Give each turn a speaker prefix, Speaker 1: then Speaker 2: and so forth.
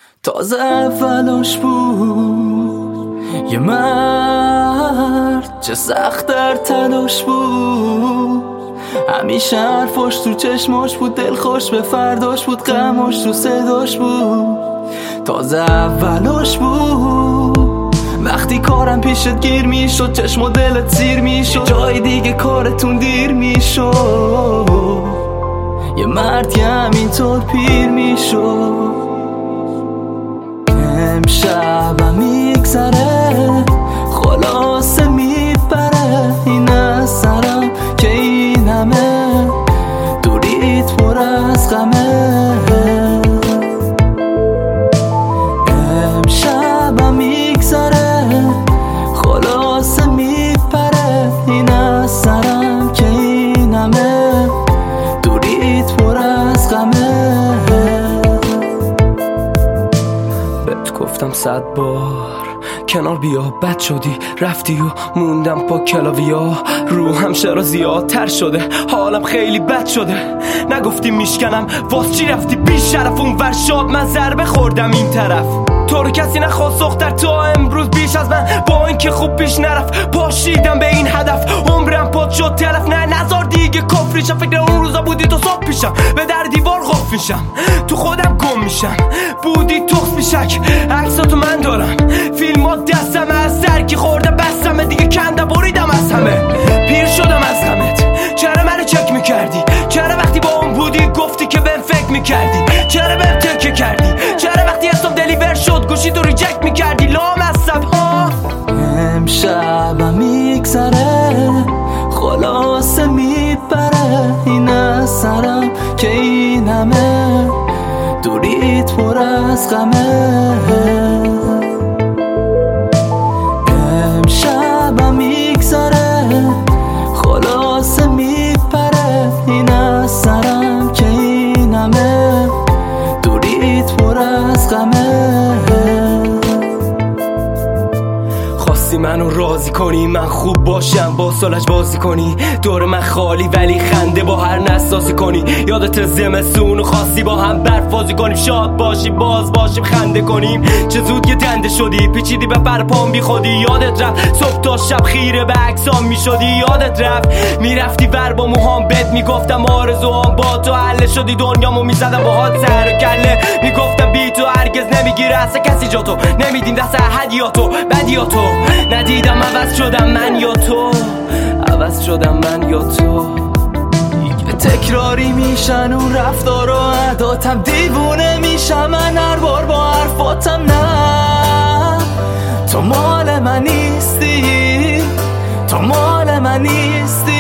Speaker 1: تازه اولش بود یه مرد، چه سخت در تلاش بود. همیشه حرفاش تو چشماش بود، دلخوش به فرداش بود، غماش تو صداش بود. تازه اولش بود وقتی کارم پیشت گیر میشد، چشم و دلت سیر میشد، جای دیگه کارتون دیر میشد. یه مرد یه همینطور پیر میشد. امشبم میگذره خلاصه میپره این از سرم که این همه دوریت پر از غمه. امشبم میگذره خلاصه میپره این از سرم که این همه دوریت پر از غمه. گفتم 100 بار کنار بیا، بد شدی رفتی و موندم پا کلاویا. روحم چرا زیادتر شده، حالم خیلی بد شده. نگفتی میشکنم واس چی رفتی بی شرف اون ور شاد، من ضربه خوردم این طرف. تو رو کسی نخواست دختر تا امروز بیش از من، با اینکه خوب پیش نرفت پاشیدم به این هدف. عمرم پاد شد تلف، نه نزار دیگه کفریشم. فکر اون روزا بودی تو صبح پیشم، به در دیوار غف میشم، تو خودم گم میشم. بودی تخت میشک عکساتو من دارم، فیلمات دستم از سرکی خورده بستمه دیگه، کنده بریدم از همه، پیر شدم از غمت. چرا منو چک میکردی؟ چرا وقتی با اون بودی گفتی که بهم فکر میکردی؟ چرا بهم تکه کردی؟ چرا وقتی حساب دلیور شد گوشی تو ریجکت میکردی؟ لامصب ها. امشبم میگذره خلاصه میپره این از سرم که این همه دوریت پر از غمه. امشبم میگذره خلاصه میپره این از سرم که این همه دوریت پر از غمه. خواستی منو راضی کنی، من خوب باشم با سالش بازی کنی، دور من خالی ولی خنده با هر نسازی کنی. یادت زمستون خواستی با هم برف بازی کنیم، شاد باشیم باز باشیم خنده کنیم. چه زود یه دنده شدی پیچیدی به پر پام بی خودی. یادت رفت صبح تا شب خیره به عکسام میشدی. یادت رفت میرفتی ور با موهام بهت میگفتم آرزوام با تو حل شدی. دنیامو میزدم باهات سر و کله، میگفتم بی تو هرگز نمیگیره اصلا کسی جا تو. نمیدیم دست هدیاتو بدیاتو، ندیدم عوض شدم من یا تو، عوض شدم من یا تو. تکراری میشن اون رفتار و عاداتم، دیوونه میشم من هر بار با حرفاتم. نه تو مال من نیستی، تو مال من نیستی.